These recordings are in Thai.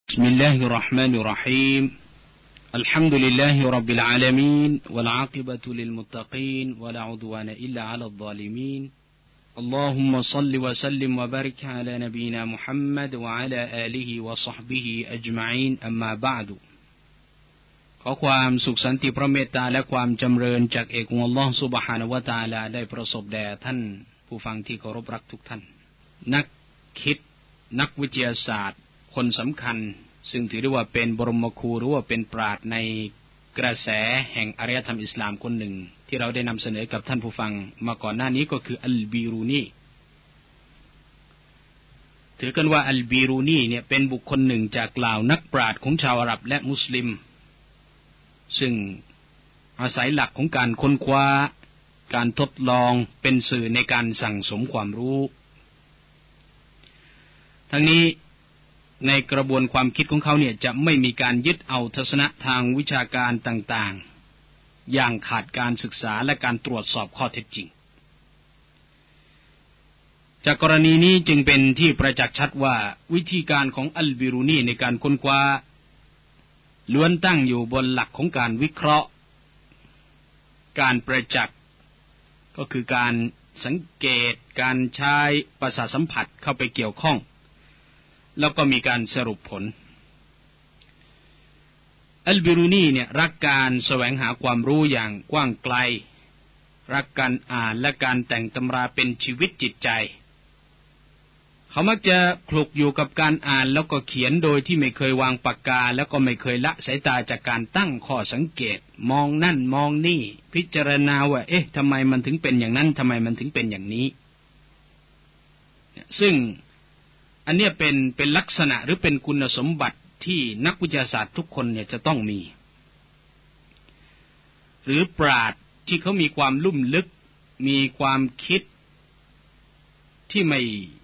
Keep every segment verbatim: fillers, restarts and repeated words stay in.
بسم الله الرحمن الرحيم الحمد لله رب العالمين والعاقبة للمتقين ولا عدوان إلا على الظالمين اللهم صل وسلم وبارك على نبينا محمد وعلى آله وصحبه أجمعين أما بعد ขอความสุขสันติพระเมตตาและความจำเริญจากเอกของอัลลอฮฺซุบฮานะฮูวะตะอาลาได้ประสบแด่ท่านผู้ฟังที่เคารพรักทุกท่านนักคิดนักวิทยาศาสตร์คนสำคัญซึ่งถือได้ว่าเป็นบรมครูหรือว่าเป็นปราชญ์ในกระแสแห่งอารยธรรมอิสลามคนหนึ่งที่เราได้นำเสนอกับท่านผู้ฟังมาก่อนหน้านี้ก็คืออัลบีรูนีถือกันว่าอัลบีรูนีเนี่ยเป็นบุคคลหนึ่งจากเหล่านักปราชญ์ของชาวอาหรับและมุสลิมซึ่งอาศัยหลักของการค้นคว้าการทดลองเป็นสื่อในการสั่งสมความรู้ทั้งนี้ในกระบวนความคิดของเขาเนี่ยจะไม่มีการยึดเอาทัศนะทางวิชาการต่างๆอย่างขาดการศึกษาและการตรวจสอบข้อเท็จจริงจากกรณีนี้จึงเป็นที่ประจักษ์ชัดว่าวิธีการของอัลบิรูนีในการค้นคว้าล้วนตั้งอยู่บนหลักของการวิเคราะห์การประจักษ์ก็คือการสังเกตการใช้ประสาทสัมผัสเข้าไปเกี่ยวข้องแล้วก็มีการสรุปผลอัลบิรูนีเนี่ยรักการแสวงหาความรู้อย่างกว้างไกลรักการอ่านและการแต่งตำราเป็นชีวิตจิตใจเขามักจะคลุกอยู่กับการอ่านแล้วก็เขียนโดยที่ไม่เคยวางปากกาแล้วก็ไม่เคยละสายตาจากการตั้งข้อสังเกตมองนั่นมองนี่พิจารณาว่าเอ๊ะทำไมมันถึงเป็นอย่างนั้นทำไมมันถึงเป็นอย่างนี้ซึ่งอันนี้เป็นเป็นลักษณะหรือเป็นคุณสมบัติที่นักวิทยาศาสตร์ทุกคนเนี่ยจะต้องมีหรือปราชญ์ที่เขามีความลุ่มลึกมีความคิดที่ไม่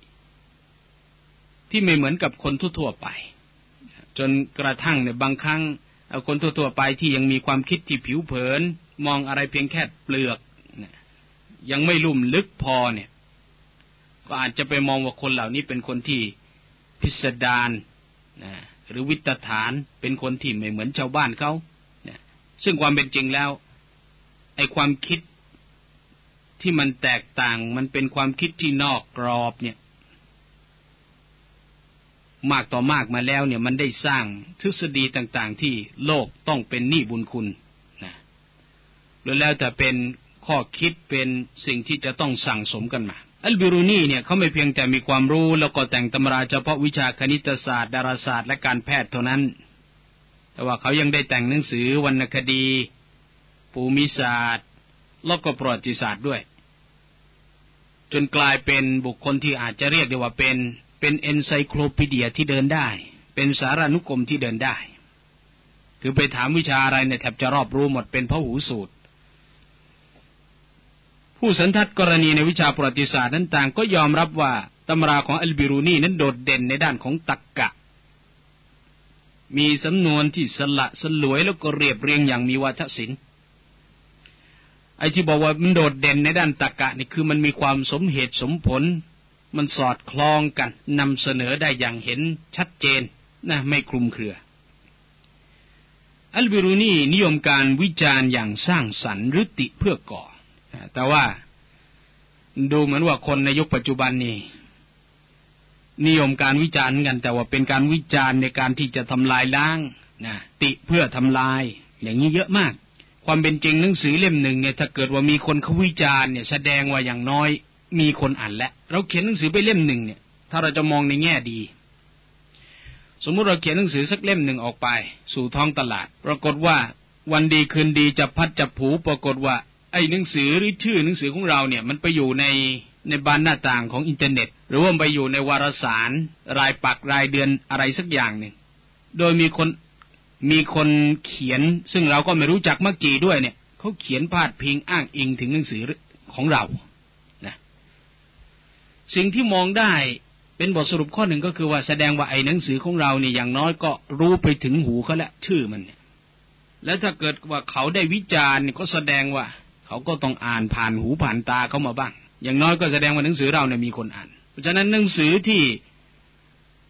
ที่ไม่เหมือนกับคนทั่วๆไปจนกระทั่งในบางครั้งคนทั่วๆไปที่ยังมีความคิดที่ผิวเผินมองอะไรเพียงแค่เปลือกยังไม่ลุ่มลึกพอเนี่ยก็อาจจะไปมองว่าคนเหล่านี้เป็นคนที่พิสดารนะหรือวิตฐานเป็นคนที่ไม่เหมือนชาวบ้านเขานะซึ่งความเป็นจริงแล้วไอ้ความคิดที่มันแตกต่างมันเป็นความคิดที่นอกกรอบเนี่ยมากต่อมากมาแล้วเนี่ยมันได้สร้างทฤษฎีต่างๆที่โลกต้องเป็นหนี้บุญคุณนะแล้วแต่เป็นข้อคิดเป็นสิ่งที่จะต้องสั่งสมกันมาอัลบิรูนีเนี่ยเขาไม่เพียงแต่มีความรู้แล้วก็แต่งตำราเฉพาะวิชาคณิตศาสตร์ดาราศาสตร์และการแพทย์เท่านั้นแต่ว่าเขายังได้แต่งหนังสือวรรณคดีภูมิศาสตร์แล้วก็ประวัติศาสตร์ด้วยจนกลายเป็นบุคคลที่อาจจะเรียกได้ว่าเป็นเป็นเอนไซโคลปีเดียที่เดินได้เป็นสารานุกรมที่เดินได้คือไปถามวิชาอะไรเนี่ยแทบจะรอบรู้หมดเป็นพหูสูตรผู้สันทัดกรณีในวิชาประวัติศาสตร์นั้นต่างก็ยอมรับว่าตำราของอัลบิรูนีนั้นโดดเด่นในด้านของตรรกะมีสำนวนที่สละสลวยแล้วก็เรียบเรียงอย่างมีวาทศิลป์ไอ้ที่บอกว่ามันโดดเด่นในด้านตรรกะนี่คือมันมีความสมเหตุสมผลมันสอดคล้องกันนำเสนอได้อย่างเห็นชัดเจนนะไม่คลุมเครืออัลบิรูนีนิยมการวิจารณ์อย่างสร้างสรรค์หรือติเพื่อก่อแต่ว่าดูเหมือนว่าคนในยุคปัจจุบันนี่นิยมการวิจารณ์กันแต่ว่าเป็นการวิจารณ์ในการที่จะทำลายล้างนะติเพื่อทำลายอย่างนี้เยอะมากความเป็นจริงหนังสือเล่มหนึ่งเนี่ยถ้าเกิดว่ามีคนเขาวิจารณ์เนี่ยแสดงว่าอย่างน้อยมีคนอ่านแล้วเราเขียนหนังสือไปเล่มหนึ่งเนี่ยถ้าเราจะมองในแง่ดีสมมุติเราเขียนหนังสือสักเล่มหนึ่งออกไปสู่ท้องตลาดปรากฏว่าวันดีคืนดีจะพัดจะผูปรากฏว่าไอ้หนังสือหรือชื่อหนังสือของเราเนี่ยมันไปอยู่ในในบานหน้าต่างของอินเทอร์เน็ตหรือว่าไปอยู่ในวารสารรายปักรายเดือนอะไรสักอย่างหนึ่งโดยมีคนมีคนเขียนซึ่งเราก็ไม่รู้จักมักจีด้วยเนี่ยเขาเขียนพาดพิงอ้างอิงถึงหนังสือของเรานะสิ่งที่มองได้เป็นบทสรุปข้อหนึ่งก็คือว่าแสดงว่าไอ้หนังสือของเราเนี่ยอย่างน้อยก็รู้ไปถึงหูเขาแล้วชื่อมันเนี่ยแล้วถ้าเกิดว่าเขาได้วิจารณ์ก็แสดงว่าเขาก็ต้องอ่านผ่านหูผ่านตาเขามาบ้างอย่างน้อยก็แสดงว่าหนังสือเราเนี่ยมีคนอ่านเพราะฉะนั้นหนังสือที่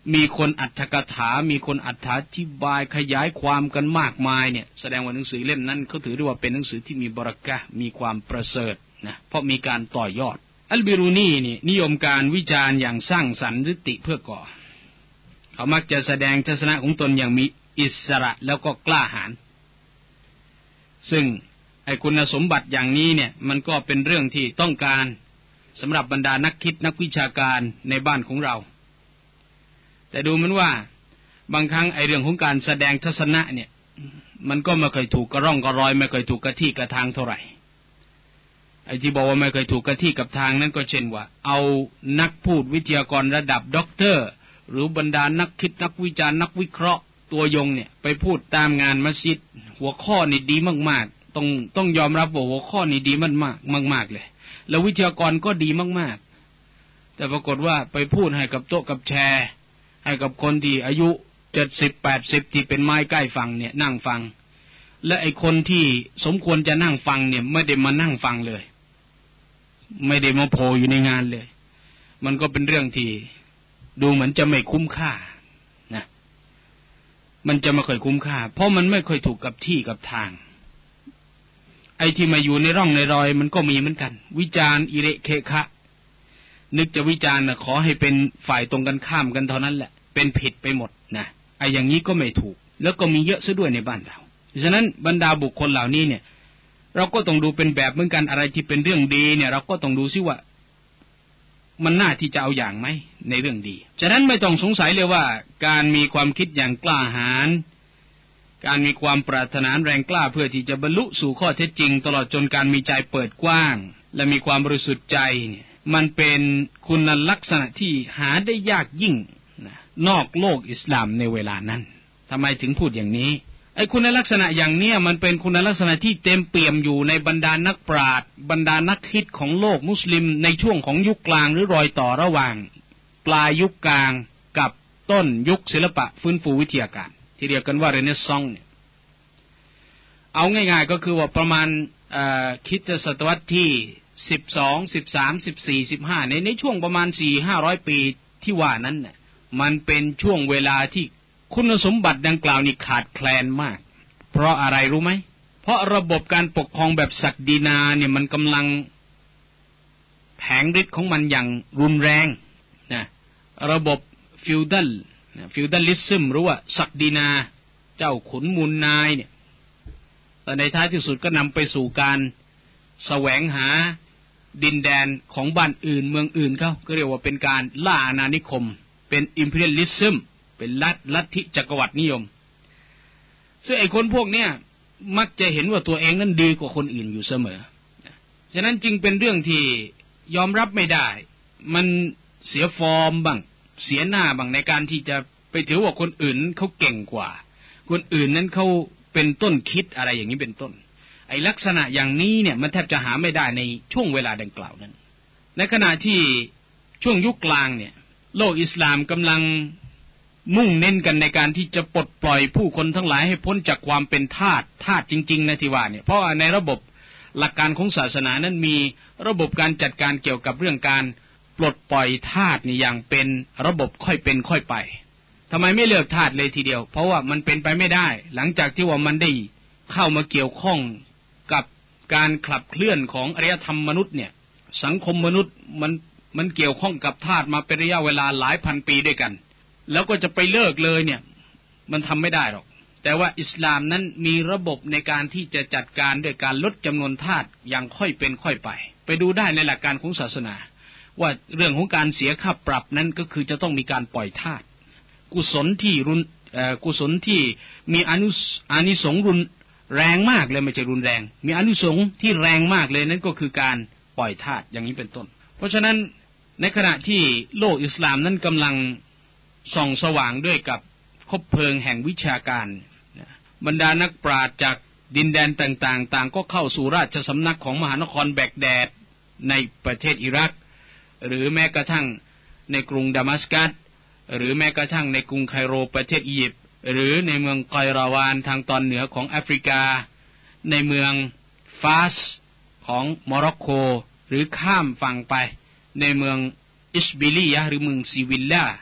มีคนอรรถกถามีคนอธิบายขยายความกันมากมายเนี่ยแสดงว่าหนังสือเล่มนั้นเขาถือได้ว่าเป็นหนังสือที่มีบารอกะห์มีความประเสริฐนะเพราะมีการต่อยอดอัลบิรูนีนี่นิยมการวิจารณ์อย่างสร้างสรรค์หรือติเพื่อก่อเขามักจะแสดงทัศนะของตนอย่างมีอิสระแล้วก็กล้าหาญซึ่งไอ้คุณสมบัติอย่างนี้เนี่ยมันก็เป็นเรื่องที่ต้องการสำหรับบรรดานักคิดนักวิชาการในบ้านของเราแต่ดูเหมือนว่าบางครั้งไอ้เรื่องของการแสดงทัศนะเนี่ยมันก็ไม่เคยถูกกระร่องกระรอยไม่เคยถูกกระที่กระทางเท่าไหร่ไอ้ที่บอกว่าไม่เคยถูกกระที่กับทางนั้นก็เช่นว่าเอานักพูดวิทยากรระดับด็อกเตอร์หรือบรรดานักคิดนักวิจารณ์นักวิเคราะห์ตัวยงเนี่ยไปพูดตามงานมัสยิดหัวข้อนี่ดีมากๆต้องต้องยอมรับว่าหัวข้อนี่ดีมากๆมากๆเลยแล้ววิทยากรก็ดีมากๆแต่ปรากฏว่าไปพูดให้กับโต๊ะกับแชร์ให้กับคนที่อายุเจ็ดสิบแปดสิบที่เป็นไม้ใกล้ฟังเนี่ยนั่งฟังและไอ้คนที่สมควรจะนั่งฟังเนี่ยไม่ได้มานั่งฟังเลยไม่ได้มาโผล่อยู่ในงานเลยมันก็เป็นเรื่องที่ดูเหมือนจะไม่คุ้มค่านะมันจะไม่ค่อยคุ้มค่าเพราะมันไม่ค่อยถูกกับที่กับทางไอ้ที่มาอยู่ในร่องในรอยมันก็มีเหมือนกันวิจารณ์อิเละเคคะนึกจะวิจารณ์นะขอให้เป็นฝ่ายตรงกันข้ามกันเท่านั้นแหละเป็นผิดไปหมดนะไอ้อย่างนี้ก็ไม่ถูกแล้วก็มีเยอะซะด้วยในบ้านเราฉะนั้นบรรดาบุคคลเหล่านี้เนี่ยเราก็ต้องดูเป็นแบบเหมือนกันอะไรที่เป็นเรื่องดีเนี่ยเราก็ต้องดูซิว่ามันน่าที่จะเอาอย่างไหมในเรื่องดีฉะนั้นไม่ต้องสงสัยเลยว่าการมีความคิดอย่างกล้าหาญการมีความปรารถนาแรงกล้าเพื่อที่จะบรรลุสู่ข้อเท็จจริงตลอดจนการมีใจเปิดกว้างและมีความบริสุทธิ์ใจเนี่ยมันเป็นคุณลักษณะที่หาได้ยากยิ่งนะนอกโลกอิสลามในเวลานั้นทำไมถึงพูดอย่างนี้ไอ้คุณลักษณะอย่างเนี้ยมันเป็นคุณลักษณะที่เต็มเปี่ยมอยู่ในบรรดานักปราชญ์บรรดานักคิดของโลกมุสลิมในช่วงของยุคกลางหรือรอยต่อระหว่างปลายยุคกลางกับต้นยุคศิลปะฟื้นฟูวิทยาการที่เรียกกันว่าเรเนซองส์เนี่ยเอาง่ายๆก็คือว่าประมาณคริสตศตวรรษที่สิบสอง สิบสาม สิบสี่ สิบห้าในในช่วงประมาณ สี่ถึงห้าร้อย ปีที่ว่านั้นน่ะมันเป็นช่วงเวลาที่คุณสมบัติดังกล่าวนี่ขาดแคลนมากเพราะอะไรรู้ไหมเพราะระบบการปกครองแบบศักดินาเนี่ยมันกำลังแผงฤทธิ์ของมันอย่างรุนแรงนะระบบฟิวดัลฟิวดัลลิซึมหรือว่าศักดินาเจ้าขุนมูลนายเนี่ยแต่ในท้ายที่สุดก็นำไปสู่การแสวงหาดินแดนของบ้านอื่นเมืองอื่นเขาก็เรียกว่าเป็นการล่าอาณานิคมเป็นอิมพีเรียลิซึมเป็นลัทลัทธิจักรวรรดินิยมซึ่งไอ้คนพวกเนี้ยมักจะเห็นว่าตัวเองนั้นดีกว่าคนอื่นอยู่เสมอฉะนั้นจึงเป็นเรื่องที่ยอมรับไม่ได้มันเสียฟอร์มบ้างเสียหน้าบ้างในการที่จะไปถือว่าคนอื่นเขาเก่งกว่าคนอื่นนั้นเขาเป็นต้นคิดอะไรอย่างนี้เป็นต้นไอ้ลักษณะอย่างนี้เนี่ยมันแทบจะหาไม่ได้ในช่วงเวลาดังกล่าวนั้นในขณะที่ช่วงยุคกลางเนี่ยโลกอิสลามกำลังมุ่งเน้นกันในการที่จะปลดปล่อยผู้คนทั้งหลายให้พ้นจากความเป็นทาสทาสจริงๆนะที่ว่าเนี่ยเพราะในระบบหลักการของศาสนานั้นมีระบบการจัดการเกี่ยวกับเรื่องการปลดปล่อยทาสนี่อย่างเป็นระบบค่อยเป็นค่อยไปทำไมไม่เลิกทาสเลยทีเดียวเพราะว่ามันเป็นไปไม่ได้หลังจากที่ว่ามันได้เข้ามาเกี่ยวข้องกับการขับเคลื่อนของอารยธรรมมนุษย์เนี่ยสังคมมนุษย์มันมันเกี่ยวข้องกับทาสมาเป็นระยะเวลาหลายพันปีด้วยกันแล้วก็จะไปเลิกเลยเนี่ยมันทำไม่ได้หรอกแต่ว่าอิสลามนั้นมีระบบในการที่จะจัดการด้วยการลดจำนวนทาสอย่างค่อยเป็นค่อยไปไปดูได้ในหลักการของศาสนาว่าเรื่องของการเสียค่าปรับนั้นก็คือจะต้องมีการปล่อยทาสกุศลที่รุนกุศลที่มีอนุอานิสงส์รุนแรงมากเลยไม่ใช่รุนแรงมีอานิสงส์ที่แรงมากเลยนั่นก็คือการปล่อยทาสอย่างนี้เป็นต้นเพราะฉะนั้นในขณะที่โลกอิสลามนั้นกำลังส่องสว่างด้วยกับคบเพลิงแห่งวิชาการบรรดานักปราชญ์จากดินแดนต่างๆต่างก็เข้าสู่ราชสำนักของมหานครแบกแดดในประเทศอิรักหรือแม้กระทั่งในกรุงดามัสกัสหรือแม้กระทั่งในกรุงไคโรประเทศอียิปต์หรือในเมืองไกราวานทางตอนเหนือของแอฟริกาในเมืองฟาสของโมร็อกโกหรือข้ามฝั่งไปในเมืองอิชบิลียะหรือเมืองซีวิลลา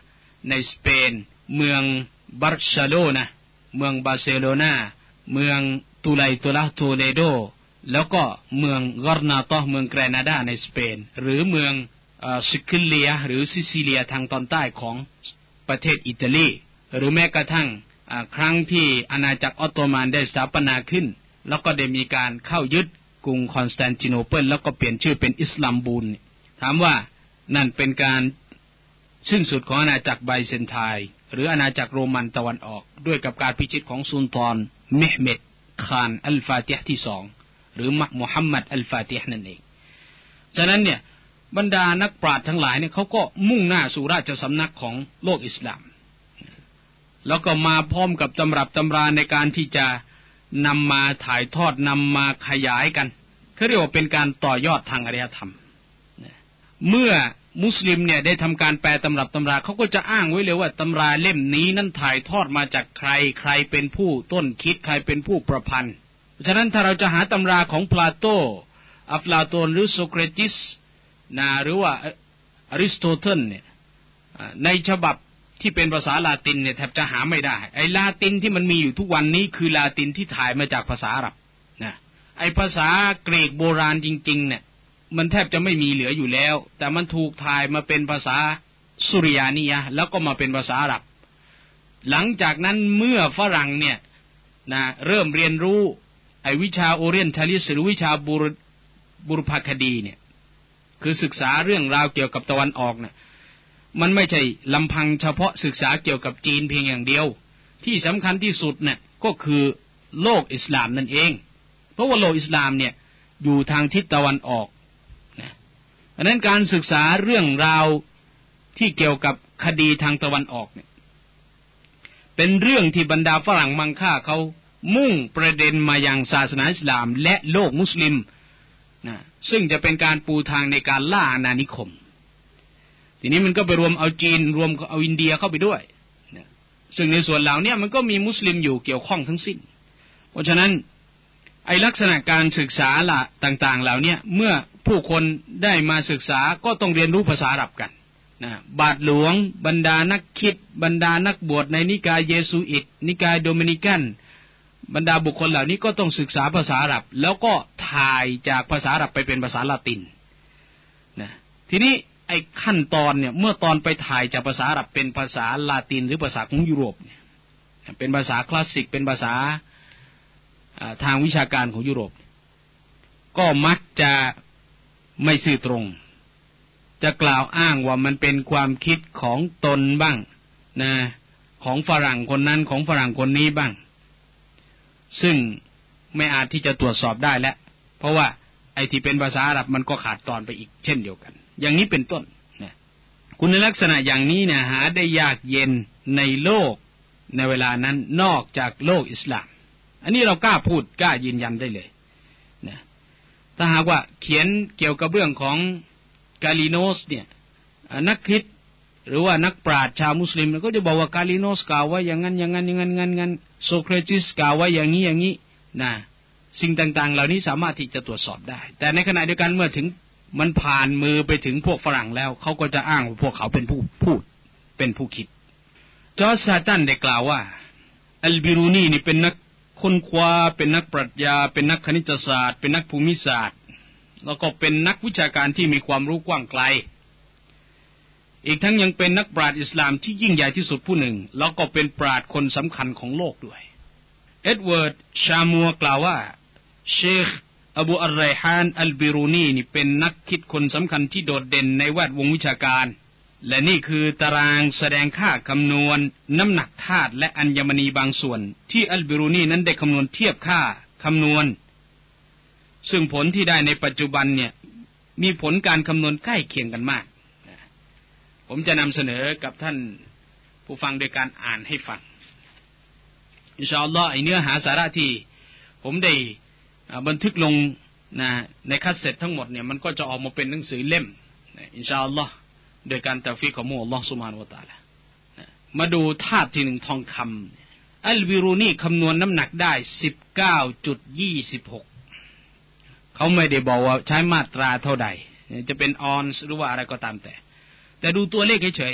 ในสเปนเมืองบาร์เซโลนาเมืองบาร์เซโลนาเมืองตูไลตูลาโตเลโดแล้วก็เมืองกอร์นาโตเมืองแกรนาดาในสเปนหรือเมืองซิซิเลียหรือซิซิเลียทางตอนใต้ของประเทศอิตาลีหรือแม้กระทั่งครั้งที่อาณาจักรออตโตมันได้สถาปนาขึ้นแล้วก็ได้มีการเข้ายึดกรุงคอนสแตนติโนเปิลแล้วก็เปลี่ยนชื่อเป็นอิสลามบูลถามว่านั่นเป็นการสิ้นสุดของอาณาจักรไบเซนไทน์หรืออาณาจักรโรมันตะวันออกด้วยกับการพิชิตของซุลต่านเมห์เม็ดคานอัลฟาติฮ์ที่สองหรือมุฮัมมัดอัลฟาติฮ์นั่นเองฉะนั้นเนี่ยบรรดานักปราชญ์ทั้งหลายเนี่ยเขาก็มุ่งหน้าสู่ราชสำนักของโลกอิสลามแล้วก็มาพร้อมกับตำรับตำราในการที่จะนำมาถ่ายทอดนำมาขยายกันเขาเรียกว่าเป็นการต่อยอดทางอารยธรรมเมื่อมุสลิมเนี่ยได้ทำการแปลตำรับตำราเขาก็จะอ้างไว้เลยว่าตำราเล่มนี้นั้นถ่ายทอดมาจากใครใครเป็นผู้ต้นคิดใครเป็นผู้ประพันธ์เพราะฉะนั้นถ้าเราจะหาตำราของพลาโตอัฟลาโตนหรือโซเครติสนะหรือว่าอริสโตเติลเนี่ยในฉบับที่เป็นภาษาลาตินเนี่ยแทบจะหาไม่ได้ไอ้ลาตินที่มันมีอยู่ทุกวันนี้คือลาตินที่ถ่ายมาจากภาษาอาหรับนะไอ้ภาษากรีกโบราณจริงๆเนี่ยมันแทบจะไม่มีเหลืออยู่แล้วแต่มันถูกถ่ายมาเป็นภาษาสุริยานียะแล้วก็มาเป็นภาษาอาหรับหลังจากนั้นเมื่อฝรั่งเนี่ยนะเริ่มเรียนรู้ไอ้วิชาโอเรียนทัลิสหรือวิชาบุรบุรพคดีเนี่ยคือศึกษาเรื่องราวเกี่ยวกับตะวันออกเนี่ยมันไม่ใช่ลำพังเฉพาะศึกษาเกี่ยวกับจีนเพียงอย่างเดียวที่สำคัญที่สุดเนี่ยก็คือโลกอิสลามนั่นเองเพราะว่าโลกอิสลามเนี่ยอยู่ทางทิศตะวันออกนะเพราะนั้นการศึกษาเรื่องราวที่เกี่ยวกับคดีทางตะวันออกเนี่ยเป็นเรื่องที่บรรดาฝรั่งมังค่าเขามุ่งประเด็นมายังศาสนาอิสลามและโลกมุสลิมนะซึ่งจะเป็นการปูทางในการล่าอาณานิคมทีนี้มันก็ไปรวมเอาจีนรวมเอาอินเดียเข้าไปด้วยนะซึ่งในส่วนเหล่านี้มันก็มีมุสลิมอยู่เกี่ยวข้องทั้งสิ้นเพราะฉะนั้นไอลักษณะการศึกษาละต่างๆเหล่านี้เมื่อผู้คนได้มาศึกษาก็ต้องเรียนรู้ภาษาอาหรับกันนะบาทหลวงบรรดานักคิดบรรดานักบวชในนิกายเยซูอิตนิกายโดมินิกันบรรดาบุคคลเหล่านี้ก็ต้องศึกษาภาษาอาหรับแล้วก็ถ่ายจากภาษาอาหรับไปเป็นภาษาละตินนะทีนี้ไอ้ขั้นตอนเนี่ยเมื่อตอนไปถ่ายจากภาษาอาหรับเป็นภาษาลาตินหรือภาษาของยุโรปเนี่ยเป็นภาษาคลาสสิกเป็นภาษาทางวิชาการของยุโรปก็มักจะไม่ซื่อตรงจะกล่าวอ้างว่ามันเป็นความคิดของตนบ้างนะของฝรั่งคนนั้นของฝรั่งคนนี้บ้างซึ่งไม่อาจที่จะตรวจสอบได้แล้วเพราะว่าไอ้ที่เป็นภาษาอาหรับมันก็ขาดตอนไปอีกเช่นเดียวกันอย่างนี้เป็นต้นนะคุณลักษณะอย่างนี้เนี่ยหาได้ยากเย็นในโลกในเวลานั้นนอกจากโลกอิสลามอันนี้เรากล้าพูดกล้ายืนยันได้เลยนะถ้าหากว่าเขียนเกี่ยวกับเรื่องของกาลิโนสเนี่ยนักคิดหรือว่านักปราชญ์ชาวมุสลิมก็จะบอกว่ากาลิโนสกล่าวว่าอย่างนั้นอย่างนั้นอย่างนั้นอย่างนั้นโซเครติสกล่าวว่าอย่างนี้อย่างนี้นะสิ่งต่างๆเหล่านี้สามารถที่จะตรวจสอบได้แต่ในขณะเดียวกันเมื่อถึงมันผ่านมือไปถึงพวกฝรั่งแล้วเขาก็จะอ้างว่าพวกเขาเป็นผู้พูดเป็นผู้คิดจอร์จซาตันได้กล่าวว่าอัลบิรูนีนี่เป็นนักค้นคว้าเป็นนักปรัชญาเป็นนักคณิตศาสตร์เป็นนักภูมิศาสตร์แล้วก็เป็นนักวิชาการที่มีความรู้กว้างไกลอีกทั้งยังเป็นนักปราชญ์อิสลามที่ยิ่งใหญ่ที่สุดผู้หนึ่งแล้วก็เป็นปราชญ์คนสำคัญของโลกด้วยเอ็ดเวิร์ดชามัวกล่าวว่าเชคอบูอัลไรฮานอัลบิรูนีนี่เป็นนักคิดคนสำคัญที่โดดเด่นในแวดวงวิชาการและนี่คือตารางแสดงค่าคำนวณน้ำหนักธาตุและอัญมณีบางส่วนที่อัลบิรูนีนั้นได้คำนวณเทียบค่าคำนวณซึ่งผลที่ได้ในปัจจุบันเนี่ยมีผลการคำนวณใกล้เคียงกันมากผมจะนำเสนอกับท่านผู้ฟังโดยการอ่านให้ฟังอินชาอัลลอฮ์ไอเนื้อหาสาระที่ผมได้บันทึกลงนะในคัสเซ็ตทั้งหมดเนี่ยมันก็จะออกมาเป็นหนังสือเล่มอินชาอัลลอฮ์โดยการตาวฟีกของอัลลอฮ์ซุบฮานะฮูวะตะอาลามาดูธาตุที่หนึ่งทองคำอัลบิรูนีคำนวณน้ำหนักได้ สิบเก้าจุดยี่สิบหก เขาไม่ได้บอกว่าใช้มาตราเท่าใดจะเป็นออนซ์หรือว่าอะไรก็ตามแต่แต่ดูตัวเลขเฉย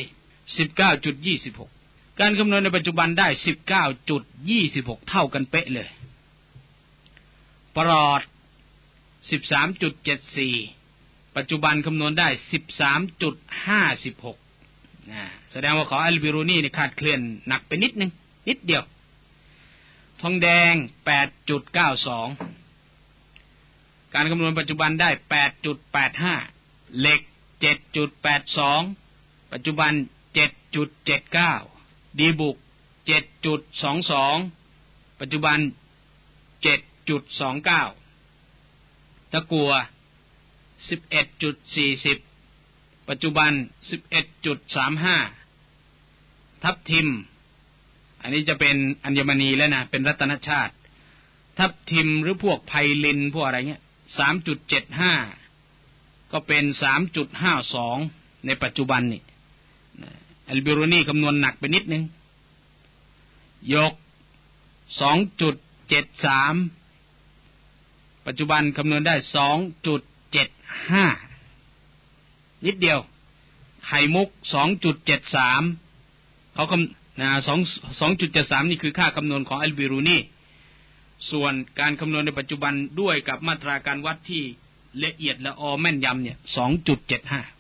สิบเก้าจุดยี่สิบหก การคำนวณในปัจจุบันได้ สิบเก้าจุดยี่สิบหก เท่ากันเป๊ะเลยปรอด สิบสามจุดเจ็ดสี่ ปัจจุบันคำนวณได้ สิบสามจุดห้าหก นะแสดงว่าของอัลบิรูนีนี่ขาดเคลื่อนหนักไปนิดนึงนิดเดียวทองแดง แปดจุดเก้าสอง การคำนวณปัจจุบันได้ แปดจุดแปดห้า เหล็ก เจ็ดจุดแปดสอง ปัจจุบัน เจ็ดจุดเจ็ดเก้า ดีบุก เจ็ดจุดสองสอง ปัจจุบัน เจ็ดจุดสองเก้า ตะกั่ว สิบเอ็ดจุดสี่สิบ ปัจจุบัน สิบเอ็ดจุดสามห้า ทับทิมอันนี้จะเป็นอัญมณีแล้วนะเป็นรัตนชาติทับทิมหรือพวกไพลินพวกอะไรเงี้ย สามจุดเจ็ดห้า ก็เป็น สามจุดห้าสอง ในปัจจุบันนี่อัลบิรูนีคำนวณหนักไปนิดนึงยก สองจุดเจ็ดสาม ปัจจุบันคำนวณได้ สองจุดเจ็ดห้า นิดเดียวไข่มุก สองจุดเจ็ดสาม เขาคำนะสองจุดเจ็ดสาม นี่คือค่าคำนวณของอัลบิรูนีส่วนการคำนวณในปัจจุบันด้วยกับมาตราการวัดที่ละเอียดละออแม่นยำเนี่ย สองจุดเจ็ดห้า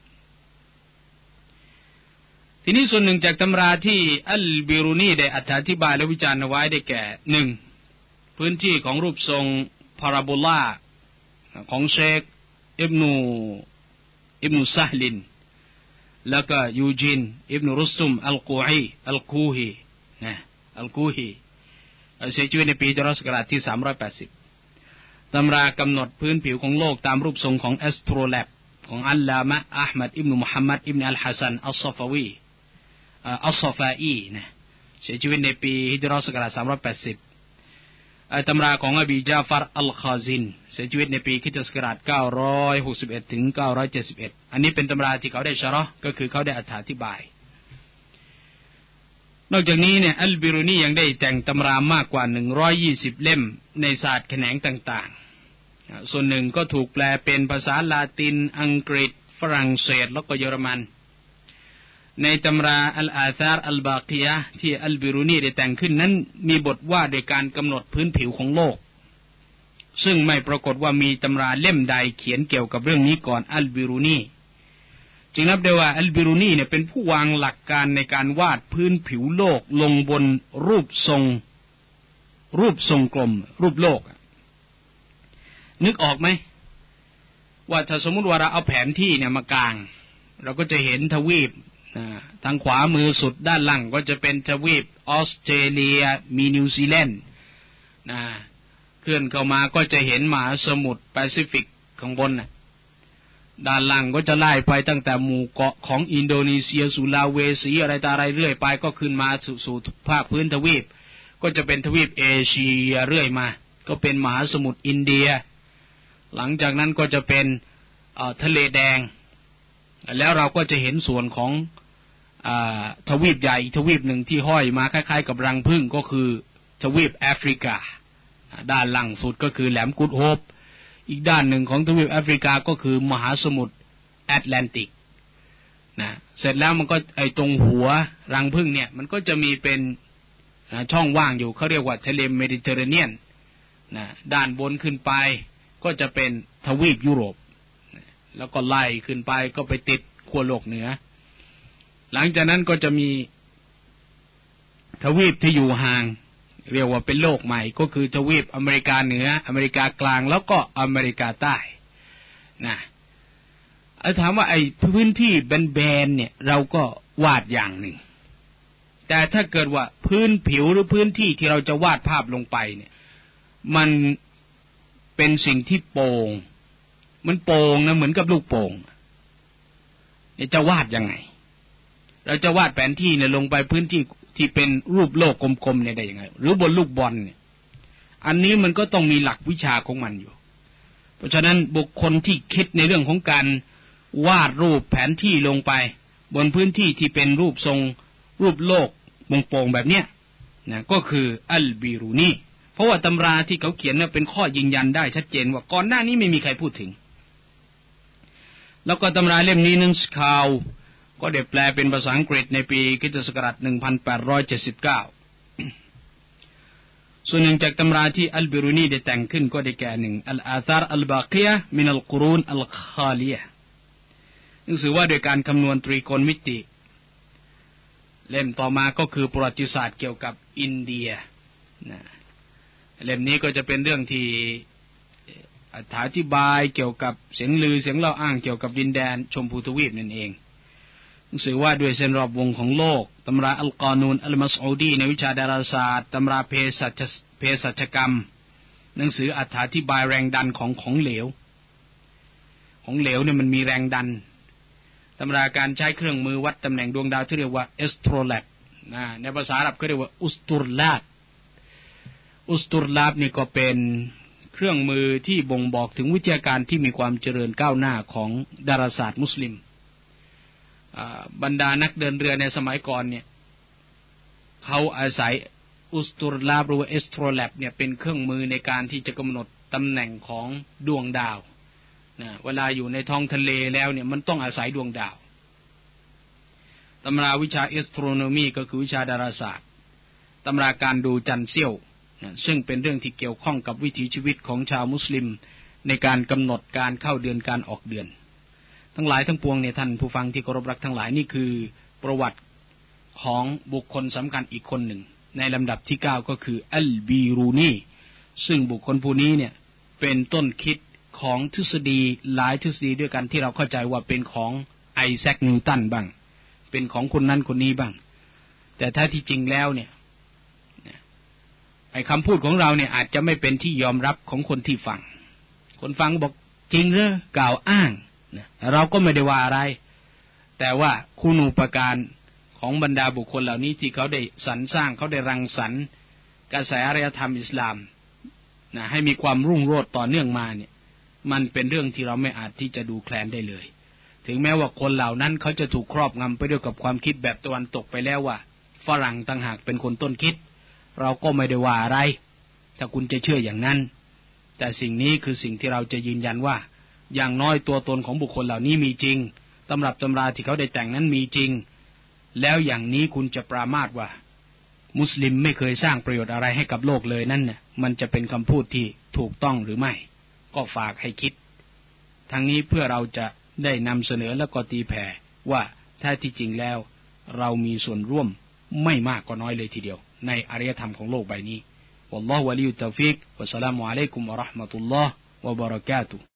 ทีนี้ส่วนหนึ่งจากตำราที่อัลบิรูนีได้อธิบายและวิจารณ์ไว้ได้แก่ หนึ่ง พื้นที่ของรูปทรงพาราโบลาของเชคอิบนูอิบนุซาฮลินแล้วก็ยูจินอิบนุรุสตุมอัลกูฮีอัลกูฮีนะอัลกูฮีเสียชีวิตในปีจรศักราชที่สามร้อยแปดสิบตำรากำหนดพื้นผิวของโลกตามรูปทรงของแอสโทรแลบของอัลลามะอัลมัดอิบนุมุฮัมมัดอิบนุอัลฮัสซันอัลซอฟาวีอัลซอฟาอีนะเสียชีวิตในปีฮิจเราะห์ศักราชสามร้อยแปดสิบตำราของอบีจาฟัรอัลคาซินเสียชีวิตในปีคริสตศักราชเก้าร้อยหกสิบเอ็ดถึงเก้าร้อยเจ็ดสิบเอ็ดอันนี้เป็นตำราที่เขาได้ชะเราะห์ก็คือเขาได้อธิบายนอกจากนี้เนี่ยอัลบิรูนียังได้แต่งตำรามากกว่าหนึ่งร้อยยี่สิบเล่มในศาสตร์แขนงต่างๆส่วนหนึ่งก็ถูกแปลเป็นภาษาลาตินอังกฤษฝรั่งเศสแล้วก็เยอรมันในตำราอัลอาซาร์อัลบากียะห์ที่อัลบิรูนีได้แต่งขึ้นนั้นมีบทว่าโดยการกำหนดพื้นผิวของโลกซึ่งไม่ปรากฏว่ามีตำราเล่มใดเขียนเกี่ยวกับเรื่องนี้ก่อนอัลบิรูนีจึงนับได้ว่าอัลบิรูนีเนี่ยเป็นผู้วางหลักการในการวาดพื้นผิวโลกลงบนรูปทรงรูปทรงกลมรูปโลกนึกออกไหมว่าถ้าสมมุติว่าเราเอาแผนที่เนี่ยมากางเราก็จะเห็นทวีปทางขวามือสุดด้านล่างก็จะเป็นทวีปออสเตรเลียมีนิวซีแลนด์นะเคลื่อนเข้ามาก็จะเห็นมหาสมุทรแปซิฟิกข้างบนนะด้านล่างก็จะไล่ไปตั้งแต่หมู่เกาะของอินโดนีเซียสุลาเวสีอะไรต่ออะไรเรื่อยไปก็ขึ้นมาสู่สู่ภาคพื้นทวีปก็จะเป็นทวีปเอเชียเรื่อยมาก็เป็นมหาสมุทรอินเดียหลังจากนั้นก็จะเป็นทะเลแดงแล้วเราก็จะเห็นส่วนของทวีปใหญ่ทวีปหนึ่งที่ห้อยมาคล้ายๆกับรังผึ้งก็คือทวีปแอฟริกาด้านหลังสุดก็คือแหลมกุดโฮปอีกด้านหนึ่งของทวีปแอฟริกาก็คือมหาสมุทรแอตแลนติกนะเสร็จแล้วมันก็ไอตรงหัวรังผึ้งเนี่ยมันก็จะมีเป็นช่องว่างอยู่เขาเรียกว่าทะเลเมดิเตอร์เรเนียนนะด้านบนขึ้นไปก็จะเป็นทวีปยุโรปแล้วก็ไล่ขึ้นไปก็ไปติดขั้วโลกเหนือหลังจากนั้นก็จะมีทวีปที่อยู่ห่างเรียกว่าเป็นโลกใหม่ก็คือทวีปอเมริกาเหนืออเมริกากลางแล้วก็อเมริกาใต้นะถามว่าไอ้พื้นที่แบนๆเนี่ยเราก็วาดอย่างหนึ่งแต่ถ้าเกิดว่าพื้นผิวหรือพื้นที่ที่เราจะวาดภาพลงไปเนี่ยมันเป็นสิ่งที่โป่งมันโป่งนะเหมือนกับลูกโป่งเนี่ยจะวาดยังไงเราจะวาดแผนที่เนี่ยลงไปพื้นที่ที่เป็นรูปโลกกลมๆเนี่ยได้ยังไงหรือบนลูกบอลเนี่ยอันนี้มันก็ต้องมีหลักวิชาของมันอยู่เพราะฉะนั้นบุคคลที่คิดในเรื่องของการวาดรูปแผนที่ลงไปบนพื้นที่ที่เป็นรูปทรงรูปโลกโป่งๆแบบเนี้ยนะก็คืออัลบิรูนีเพราะว่าตำราที่เขาเขียนเนี่ยเป็นข้อยืนยันได้ชัดเจนว่าก่อนหน้านี้ไม่มีใครพูดถึงแล้วก็ตำราเล่มนี้นั้นข่าวก็ได้แปลเป็นภาษาอังกฤษในปีคริสตศักราชหนึ่งพันแปดร้อยเจ็ดสิบเก้าส่วนหนึ่งจากตำราที่อัลบิรูนีได้แต่งขึ้นก็ได้แก่หนึ่งอัลอาธาร์อัลบากียะห์มินัลกุรูนอัลคาลียะห์หนังสือว่าโดยการคำนวณตรีโกณมิติเล่มต่อมาก็คือประวัติศาสตร์เกี่ยวกับอินเดียนะเล่มนี้ก็จะเป็นเรื่องที่อธิบายเกี่ยวกับเสียงลือเสียงเล่าอ้างเกี่ยวกับดินแดนชมพูทวีปนั่นเองหนังสือว่าด้วยเส้นรอบวงของโลกตำราอัลกานูนอัลมัสอูดีในวิชาดาราศาสตร์ตำราเภสัชเภสัชกรรมหนังสืออธิบายแรงดันของของเหลวของเหลวเนี่ยมันมีแรงดันตำราการใช้เครื่องมือวัดตำแหน่งดวงดาวที่เรียกว่าเอสโทรแลบนะในภาษาอาหรับเขาเรียกว่าอุสตุรลาบอุสตุรลาบนี่ก็เป็นเครื่องมือที่บ่งบอกถึงวิทยาการที่มีความเจริญก้าวหน้าของดาราศาสตร์มุสลิมบรรดานักเดินเรือในสมัยก่อนเนี่ยเขาอาศัยอุสตุรลาบหรือว่าเอสโทรแลบเนี่ยเป็นเครื่องมือในการที่จะกำหนดตำแหน่งของดวงดาวนะเวลาอยู่ในท้องทะเลแล้วเนี่ยมันต้องอาศัยดวงดาวตำราวิชาเอสโทรโนมีก็คือวิชาดาราศาสตร์ตำราการดูจันทร์เสี้ยวนะซึ่งเป็นเรื่องที่เกี่ยวข้องกับวิถีชีวิตของชาวมุสลิมในการกำหนดการเข้าเดือนการออกเดือนทั้งหลายทั้งปวงเนี่ยท่านผู้ฟังที่เคารพรักทั้งหลายนี่คือประวัติของบุคคลสำคัญอีกคนหนึ่งในลำดับที่เก้าก็คืออัลบีรูนีซึ่งบุคคลผู้นี้เนี่ยเป็นต้นคิดของทฤษฎีหลายทฤษฎีด้วยกันที่เราเข้าใจว่าเป็นของไอแซคนิวตันบ้างเป็นของคนนั้นคนนี้บ้างแต่ถ้าที่จริงแล้วเนี่ยไอคำพูดของเราเนี่ยอาจจะไม่เป็นที่ยอมรับของคนที่ฟังคนฟังบอกจริงหรือกล่าวอ้างเราก็ไม่ได้ว่าอะไรแต่ว่าคุณูปการของบรรดาบุคคลเหล่านี้ที่เขาได้สรรสร้างเขาได้รังสรรค์กระแสอารยธรรมอิสลามนะให้มีความรุ่งโรจน์ต่อเนื่องมาเนี่ยมันเป็นเรื่องที่เราไม่อาจที่จะดูแคลนได้เลยถึงแม้ว่าคนเหล่านั้นเขาจะถูกครอบงำไปด้วยกับความคิดแบบตะวันตกไปแล้วว่าฝรั่งต่างหากเป็นคนต้นคิดเราก็ไม่ได้ว่าอะไรถ้าคุณจะเชื่ออย่างนั้นแต่สิ่งนี้คือสิ่งที่เราจะยืนยันว่าอย่างน้อยตัวตนของบุคคลเหล่านี้มีจริงตำรับตำราที่เขาได้แต่งนั้นมีจริงแล้วอย่างนี้คุณจะปรามาสว่ามุสลิมไม่เคยสร้างประโยชน์อะไรให้กับโลกเลยนั่นเนี่ยมันจะเป็นคำพูดที่ถูกต้องหรือไม่ก็ฝากให้คิดทั้งนี้เพื่อเราจะได้นำเสนอและก็ตีแผ่ว่าแท้ที่จริงแล้วเรามีส่วนร่วมไม่มากก็น้อยเลยทีเดียวในอารยธรรมของโลกใบนี้วัลลอฮุวะลียุตตอฟิกวัสสลามุอะลัยกุมวะเราะห์มะตุลลอฮ์วะบะเราะกาตุฮ์